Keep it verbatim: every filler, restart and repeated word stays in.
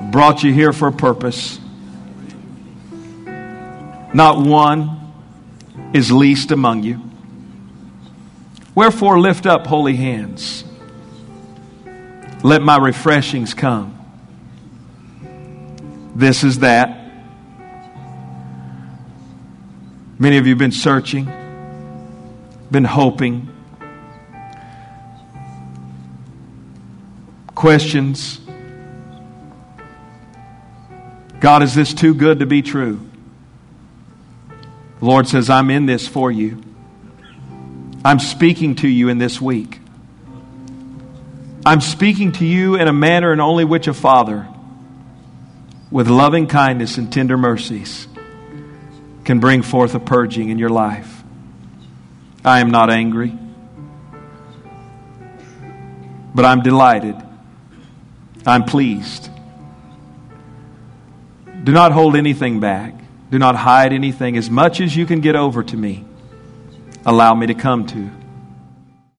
brought you here for a purpose. Not one is least among you. Wherefore lift up holy hands. Let my refreshings come. This is that. Many of you have been searching, been hoping. Questions. God, is this too good to be true? The Lord says, I'm in this for you. I'm speaking to you in this week. I'm speaking to you in a manner in only which a father, with loving kindness and tender mercies, can bring forth a purging in your life. I am not angry, but I'm delighted. I'm pleased. Do not hold anything back. Do not hide anything. As much as you can get over to me, allow me to come to.